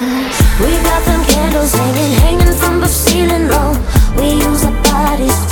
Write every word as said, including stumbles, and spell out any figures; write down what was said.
We got them candles hanging, hanging from the ceiling low. We use our bodies